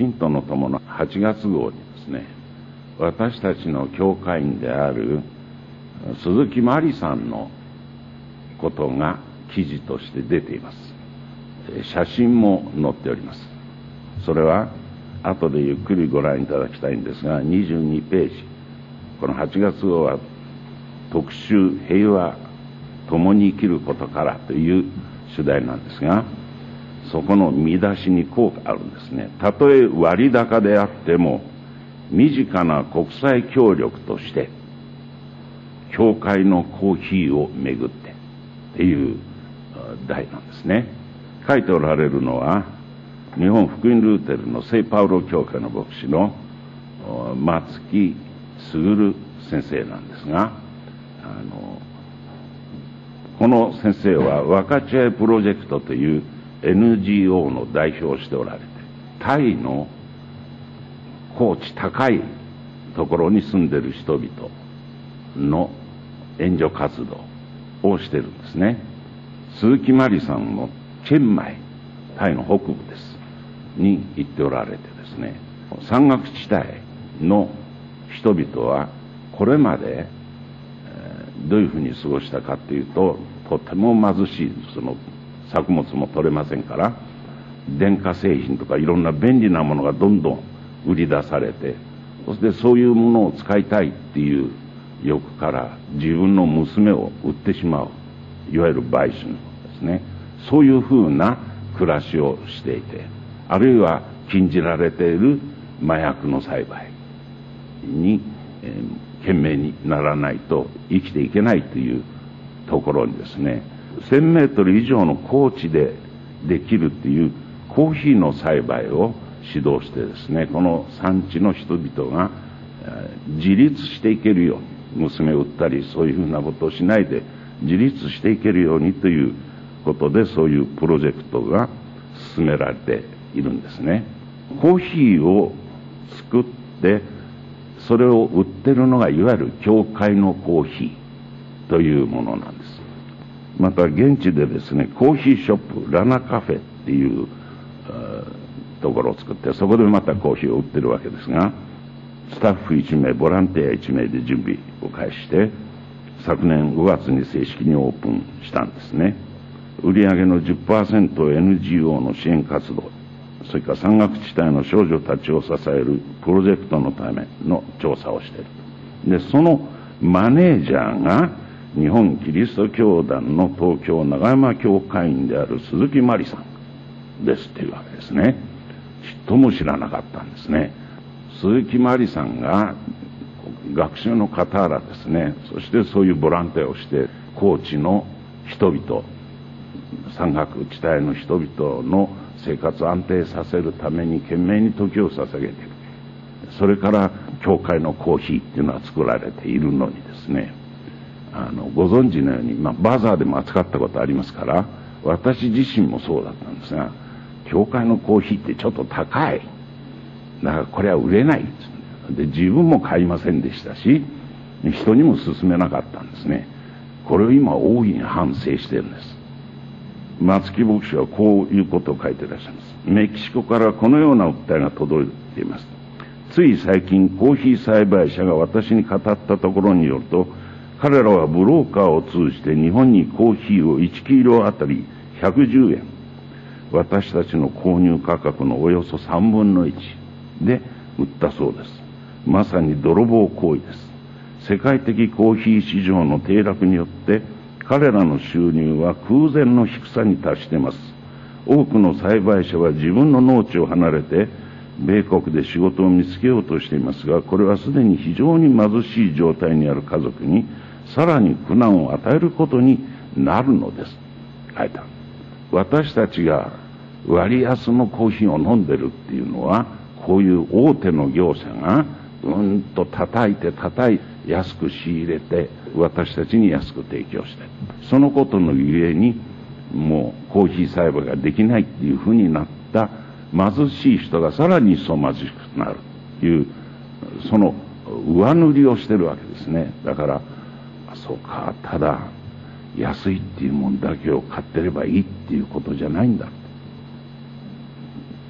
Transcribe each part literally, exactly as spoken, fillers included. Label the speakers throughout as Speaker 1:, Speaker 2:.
Speaker 1: 信徒の友のはちがつ号にですね、私たちの教会員である鈴木真理さんのことが記事として出ています。写真も載っております。それは後でゆっくりご覧いただきたいんですが、にじゅうにページ、このはちがつ号は特集平和共に生きることからという主題なんですが、そこの見出しにこうあるんですね。たとえ割高であっても身近な国際協力として教会のコーヒーをめぐってっていう題なんですね。書いておられるのは日本福音ルーテルの聖パウロ教会の牧師の松木卓先生なんですが、あのこの先生は分かち合いプロジェクトという エヌジーオー の代表をしておられて、タイの高地高いところに住んでいる人々の援助活動をしているんですね。鈴木真理さんもチェンマイ、タイの北部ですに行っておられてですね、山岳地帯の人々はこれまでどういうふうに過ごしたかというと、とても貧しい、その作物も取れませんから、電化製品とかいろんな便利なものがどんどん売り出されて、そしてそういうものを使いたいっていう欲から自分の娘を売ってしまう、いわゆる売春ですね。そういうふうな暮らしをしていて、あるいは禁じられている麻薬の栽培に、えー懸命にならないと生きていけないというところにですね、せんメートル以上の高地でできるっていうコーヒーの栽培を指導してですね、この産地の人々が自立していけるように、娘を売ったりそういうふうなことをしないで自立していけるようにということで、そういうプロジェクトが進められているんですね。コーヒーを作ってそれを売ってるのがいわゆる教会のコーヒーというものなんです。また現地でですね、コーヒーショップラナカフェっていうところを作って、そこでまたコーヒーを売ってるわけですが、スタッフいちめいボランティアいちめいで準備を開始して、昨年ごがつに正式にオープンしたんですね。売上の じゅっパーセント を エヌジーオー の支援活動、それから山岳地帯の少女たちを支えるプロジェクトのための調査をしている。で、そのマネージャーが日本キリスト教団の東京長山教会員である鈴木真理さんですっていうわけですね。ちっとも知らなかったんですね。鈴木真理さんが学習の傍らですね、そしてそういうボランティアをして高知の人々、山岳地帯の人々の生活を安定させるために懸命に時を捧げている。それから教会のコーヒーっていうのは作られているのにですね、あのご存知のように、まあ、バザーでも扱ったことありますから、私自身もそうだったんですが、教会のコーヒーってちょっと高い、だからこれは売れないで、自分も買いませんでしたし、人にも勧めなかったんですね。これを今大いに反省しているんです。松木牧師はこういうことを書いていらっしゃいます。メキシコからこのような訴えが届いています。つい最近コーヒー栽培者が私に語ったところによると、彼らはブローカーを通じて日本にコーヒーをいちキロあたりひゃくじゅうえん、私たちの購入価格のおよそさんぶんのいちで売ったそうです。まさに泥棒行為です。世界的コーヒー市場の低落によって彼らの収入は空前の低さに達しています。多くの栽培者は自分の農地を離れて米国で仕事を見つけようとしていますが、これはすでに非常に貧しい状態にある家族にさらに苦難を与えることになるのです。書いてある。私たちが割安のコーヒーを飲んでるっていうのは、こういう大手の業者がうんと叩いて叩いて安く仕入れて私たちに安く提供して、そのことのゆえにもうコーヒー栽培ができないっていうふうになった貧しい人がさらに一層貧しくなるという、その上塗りをしてるわけですね。だからそうか、ただ安いっていうもんだけを買ってればいいっていうことじゃないんだ。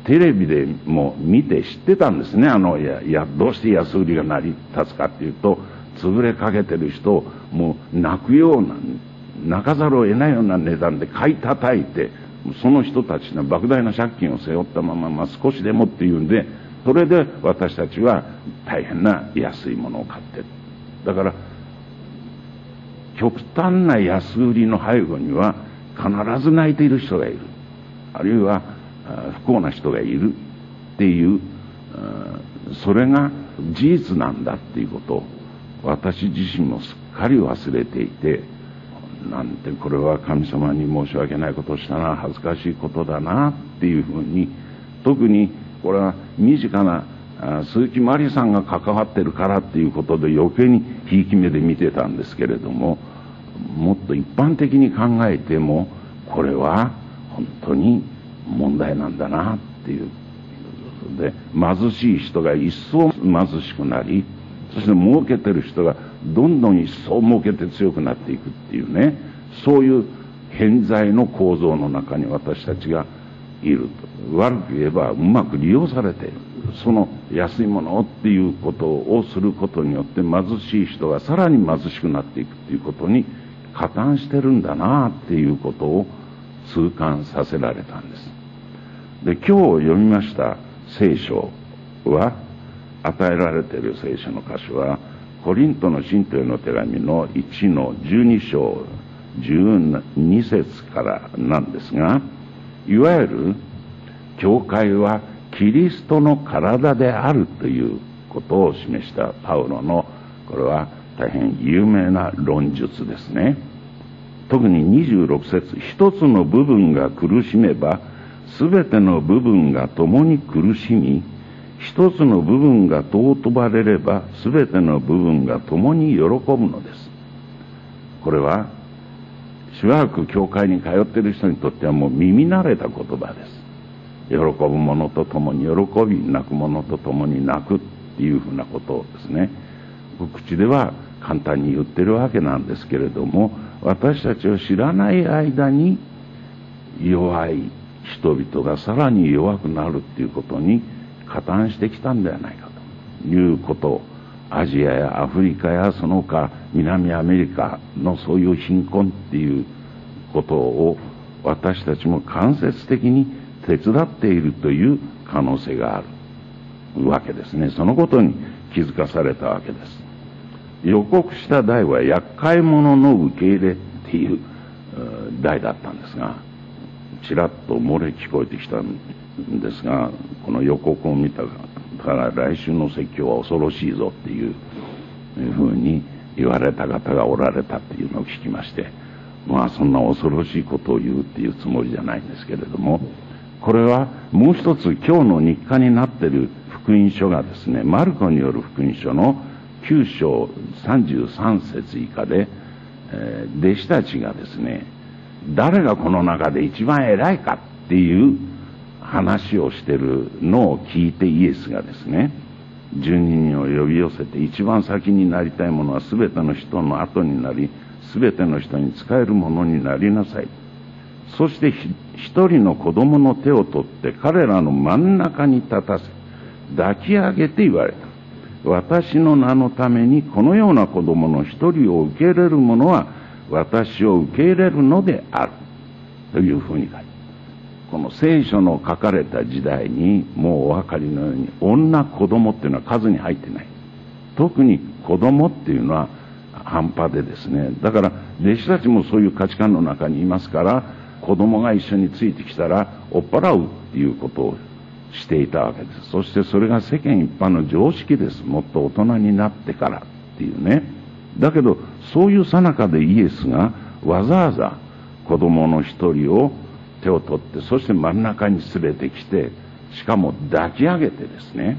Speaker 1: テレビでも見て知ってたんですね。あのいやいやどうして安売りが成り立つかっていうと、潰れかけてる人をもう泣くような、泣かざるを得ないような値段で買い叩いて、その人たちの莫大な借金を背負ったまま、まあ、少しでもっていうんで、それで私たちは大変な安いものを買ってる。だから極端な安売りの背後には必ず泣いている人がいる、あるいは不幸な人がいるっていう、それが事実なんだっていうことを私自身もすっかり忘れていて、なんてこれは神様に申し訳ないことをしたな、恥ずかしいことだなっていうふうに、特にこれは身近な鈴木真理さんが関わってるからっていうことで余計にひいき目で見てたんですけれども、もっと一般的に考えてもこれは本当に問題なんだなっていう。で貧しい人が一層貧しくなり、そして儲けてる人がどんどん一層儲けて強くなっていくっていうね、そういう偏在の構造の中に私たちがいると。悪く言えばうまく利用されている。その安いものっていうことをすることによって貧しい人がさらに貧しくなっていくっていうことに加担してるんだなっていうことを痛感させられたんです。で、今日読みました聖書は、与えられている聖書の箇所はコリントの信徒への手紙のいちのじゅうに章じゅうに節からなんですが、いわゆる教会はキリストの体であるということを示したパウロの、これは大変有名な論述ですね。特ににじゅうろく節、一つの部分が苦しめばすべての部分が共に苦しみ、一つの部分が尊ばれればすべての部分が共に喜ぶのです。これはしばらく教会に通っている人にとってはもう耳慣れた言葉です。喜ぶ者と共に喜び、泣く者と共に泣くっていうふうなことをですね、口では簡単に言ってるわけなんですけれども、私たちを知らない間に弱い人々がさらに弱くなるっていうことに加担してきたんではないかということを、アジアやアフリカやその他南アメリカのそういう貧困っていうことを私たちも間接的に手伝っているという可能性があるわけですね。そのことに気づかされたわけです。予告した題は厄介者の受け入れっていう題だったんですが、ちらっと漏れ聞こえてきたんですが、この予告を見たから来週の説教は恐ろしいぞっていうふうに言われた方がおられたっていうのを聞きまして、まあそんな恐ろしいことを言うっていうつもりじゃないんですけれども、これはもう一つ今日の日課になっている福音書がですね、マルコによる福音書のきゅう章さんじゅうさん節以下で、えー、弟子たちがですね、誰がこの中で一番偉いかっていう話をしてるのを聞いて、イエスがですね、じゅうににんを呼び寄せて、一番先になりたいものはすべての人の後になり、すべての人に仕えるものになりなさい。そして一人の子供の手を取って彼らの真ん中に立たせ抱き上げて言われた。私の名のためにこのような子供の一人を受け入れる者は私を受け入れるのであるというふうに書いて、この聖書の書かれた時代にもうお分かりのように、女子供っていうのは数に入ってない。特に子供っていうのは半端でですね、だから弟子たちもそういう価値観の中にいますから、子供が一緒についてきたら追っ払うっていうことをしていたわけです。そしてそれが世間一般の常識です。もっと大人になってからっていうね。だけどそういう最中でイエスがわざわざ子供の一人を手を取って、そして真ん中に連れてきて、しかも抱き上げてですね、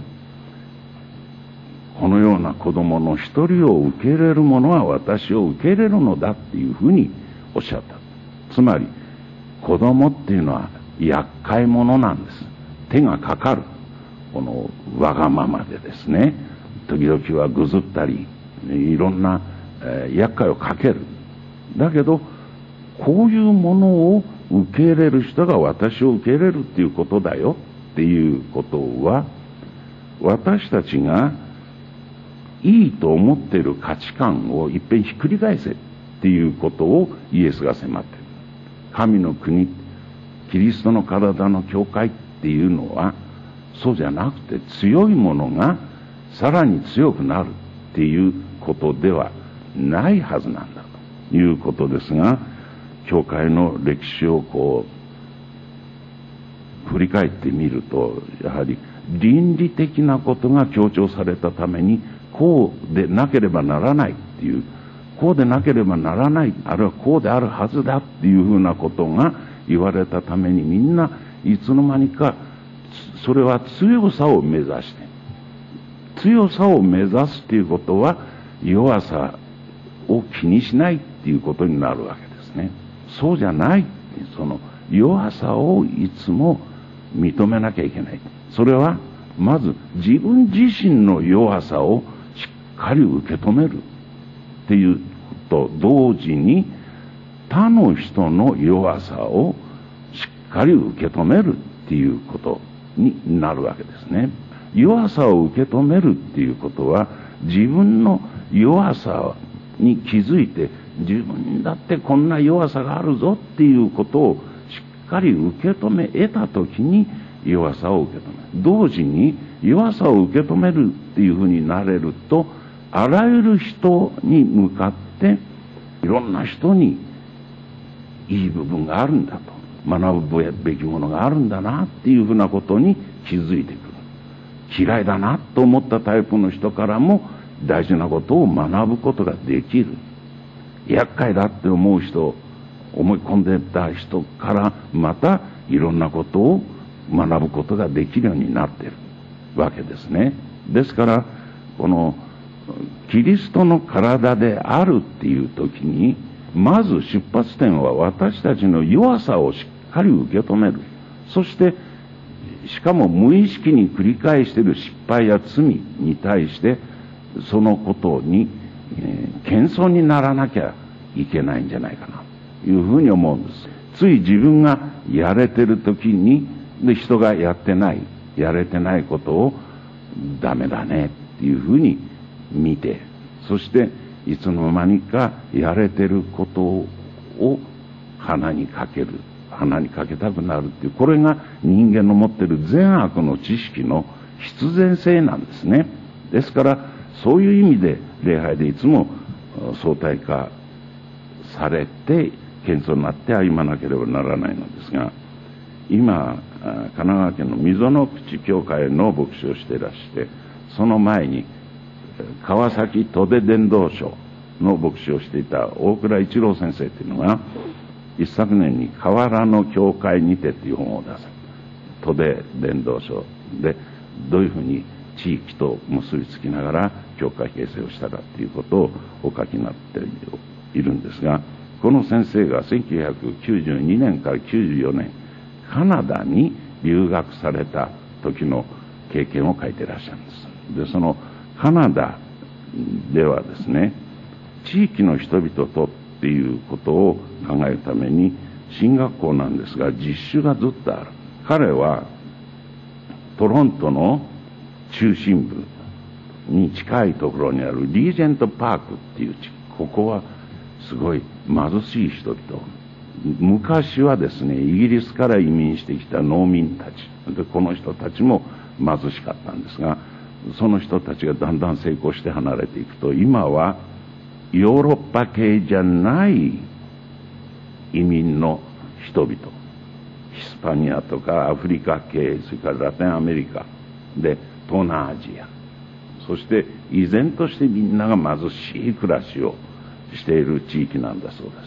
Speaker 1: このような子供の一人を受け入れる者は私を受け入れるのだっていうふうにおっしゃった。つまり子供っていうのは厄介者なんです。手がかかる。このわがままでですね、時々はぐずったり、いろんな、えー、厄介をかける。だけどこういうものを受け入れる人が私を受け入れるっていうことだよっていうことは、私たちがいいと思っている価値観をいっぺんひっくり返せっていうことをイエスが迫っている。神の国、キリストの体の教会っていうのは、そうじゃなくて強いものがさらに強くなるっていうことではないはずなんだということですが、教会の歴史をこう振り返ってみると、やはり倫理的なことが強調されたために、こうでなければならないっていう、こうでなければならない、あるいはこうであるはずだっていうふうなことが言われたために、みんないつの間にかそれは強さを目指して、強さを目指すっていうことは弱さを気にしないっていうことになるわけですね。そうじゃない、その弱さをいつも認めなきゃいけない。それはまず自分自身の弱さをしっかり受け止めるっていうことと同時に、他の人の弱さをしっかり受け止めるっていうことになるわけですね。弱さを受け止めるっていうことは、自分の弱さに気づいて、自分だってこんな弱さがあるぞっていうことをしっかり受け止め得たときに弱さを受け止める。同時に弱さを受け止めるっていうふうになれると、あらゆる人に向かっていろんな人にいい部分があるんだと、学ぶべきものがあるんだなっていうふうなことに気づいてくる。嫌いだなと思ったタイプの人からも大事なことを学ぶことができる。厄介だって思う人、思い込んでた人からまたいろんなことを学ぶことができるようになっているわけですね。ですからこのキリストの体であるっていう時に、まず出発点は私たちの弱さをしっかり受け止める。そしてしかも無意識に繰り返している失敗や罪に対してそのことに、えー、謙遜にならなきゃいけないんじゃないかなというふうに思うんです。つい自分がやれてる時にで人がやってないやれてないことをダメだねっていうふうに見て、そしていつの間にかやれてることを鼻にかける、鼻にかけたくなるっていう、これが人間の持っている善悪の知識の必然性なんですね。ですからそういう意味で礼拝でいつも相対化されて謙遜になって歩まなければならないのですが、今神奈川県の溝の口教会の牧師をしていらして、その前に川崎都電伝道所の牧師をしていた大倉一郎先生というのが一昨年に河原の教会にてという本を出す。都電伝道所でどういうふうに地域と結びつきながら教会形成をしたかということをお書きになっているんですが、この先生がせんきゅうひゃくきゅうじゅうにねんからきゅうじゅうよねんカナダに留学された時の経験を書いていらっしゃるんです。でそのカナダではですね、地域の人々とっていうことを考えるために進学校なんですが、実習がずっとある。彼はトロントの中心部に近いところにあるリージェントパークっていう地区、ここはすごい貧しい人々、昔はですねイギリスから移民してきた農民たちで、この人たちも貧しかったんですが、その人たちがだんだん成功して離れていくと、今はヨーロッパ系じゃない移民の人々、ヒスパニアとかアフリカ系、それからラテンアメリカで東南アジア、そして依然としてみんなが貧しい暮らしをしている地域なんだそうです。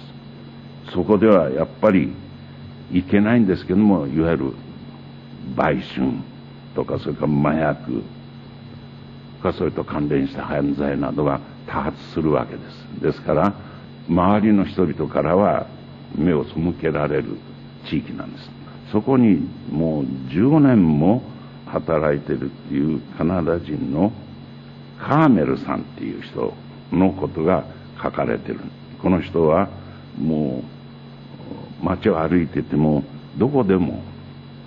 Speaker 1: そこではやっぱりいけないんですけども、いわゆる売春とかそれから麻薬かそれと関連した犯罪などが多発するわけです。ですから周りの人々からは目を背けられる地域なんです。そこにもうじゅうごねんも働いてるっていうカナダ人のカーメルさんっていう人のことが書かれてる。この人はもう街を歩いててもどこでも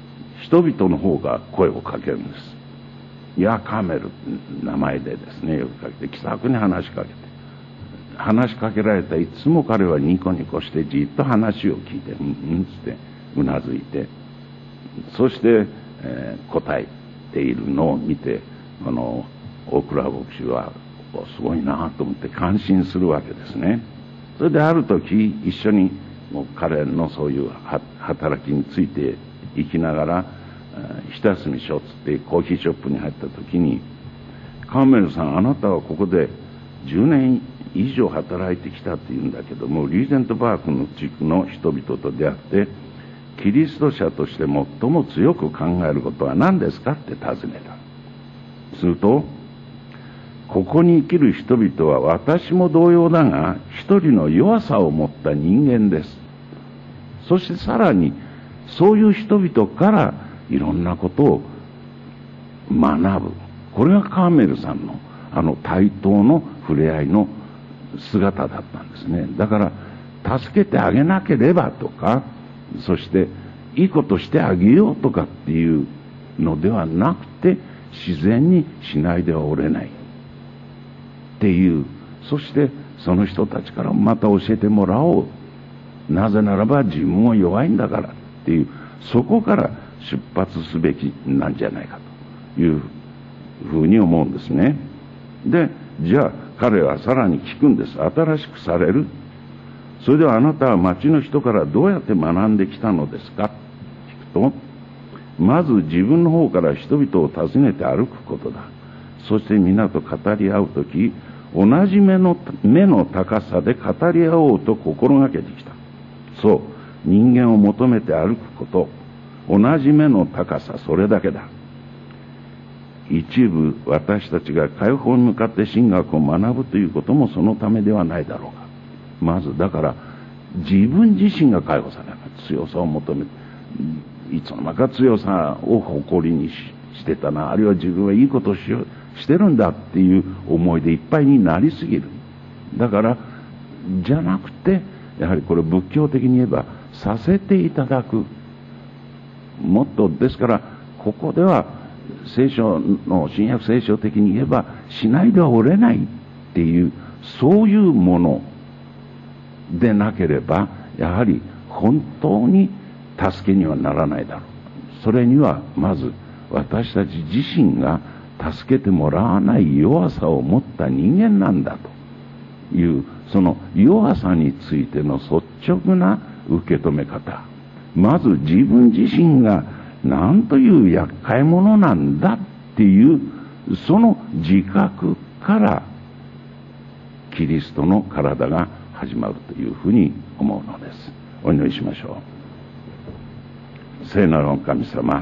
Speaker 1: 人々の方が声をかけるんです。いや、カーメルって名前でですね、呼びかけて、気さくに話しかけて、話しかけられたいつも彼はニコニコしてじっと話を聞いて、うんうんつってうなずいて、そして、えー、答えているのを見て、この大倉牧師はすごいなと思って感心するわけですね。それである時一緒にもう彼のそういう働きについていきながら、ひたすみショーツってコーヒーショップに入った時に、カーメルさん、あなたはここでじゅうねん以上働いてきたって言うんだけども、リーゼントバークの地区の人々と出会ってキリスト者として最も強く考えることは何ですかって尋ねた。すると、ここに生きる人々は私も同様だが一人の弱さを持った人間です。そしてさらにそういう人々からいろんなことを学ぶ。これがカーメルさんのあの対等の触れ合いの姿だったんですね。だから助けてあげなければとか、そしていいことしてあげようとかっていうのではなくて、自然にしないではおれないっていう、そしてその人たちからまた教えてもらおう。なぜならば自分も弱いんだからっていう、そこから出発すべきなんじゃないかというふうに思うんですね。で、じゃあ彼はさらに聞くんです。新しくされる？それではあなたは町の人からどうやって学んできたのですか？聞くと、まず自分の方から人々を訪ねて歩くことだ。そして皆と語り合うとき、同じ目の目の高さで語り合おうと心がけてきた。そう、人間を求めて歩くこと、同じ目の高さ、それだけだ。一部私たちが解放に向かって神学を学ぶということもそのためではないだろうか。まずだから自分自身が解放されない、強さを求めて、いつの間にか強さを誇りに し, してたな、あるいは自分はいいことをしようしてるんだっていう思いでいっぱいになりすぎる。だからじゃなくて、やはりこれ仏教的に言えばさせていただく。もっとですから、ここでは聖書の新約聖書的に言えばしないではおれないっていう、そういうものでなければやはり本当に助けにはならないだろう。それにはまず私たち自身が助けてもらわない弱さを持った人間なんだという、その弱さについての率直な受け止め方。まず自分自身が何という厄介者なんだっていうその自覚からキリストの体が始まるというふうに思うのです。お祈りしましょう。聖なる神様、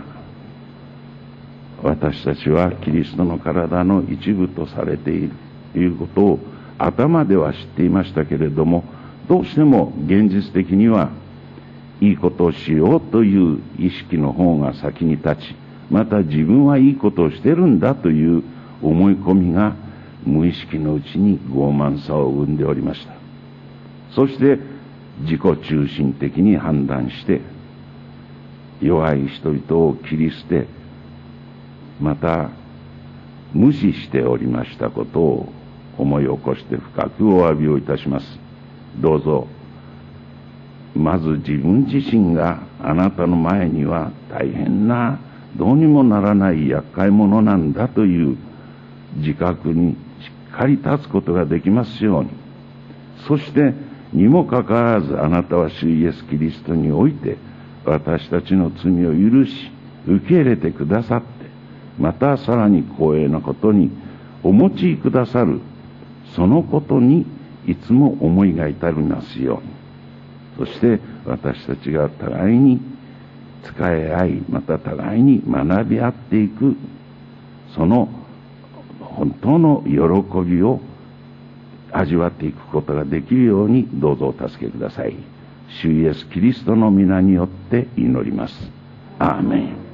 Speaker 1: 私たちはキリストの体の一部とされているということを頭では知っていましたけれども、どうしても現実的にはいいことをしようという意識の方が先に立ち、また自分はいいことをしてるんだという思い込みが無意識のうちに傲慢さを生んでおりました。そして自己中心的に判断して弱い人々を切り捨て、また無視しておりましたことを思い起こして深くお詫びをいたします。どうぞまず自分自身があなたの前には大変などうにもならない厄介者なんだという自覚にしっかり立つことができますように。そしてにもかかわらずあなたは主イエスキリストにおいて私たちの罪を許し受け入れてくださって、またさらに光栄なことにお持ちくださる、そのことにいつも思いが至りますように。そして私たちが互いに仕え合い、また互いに学び合っていく、その本当の喜びを味わっていくことができるようにどうぞお助けください。主イエスキリストの皆によって祈ります。アーメン。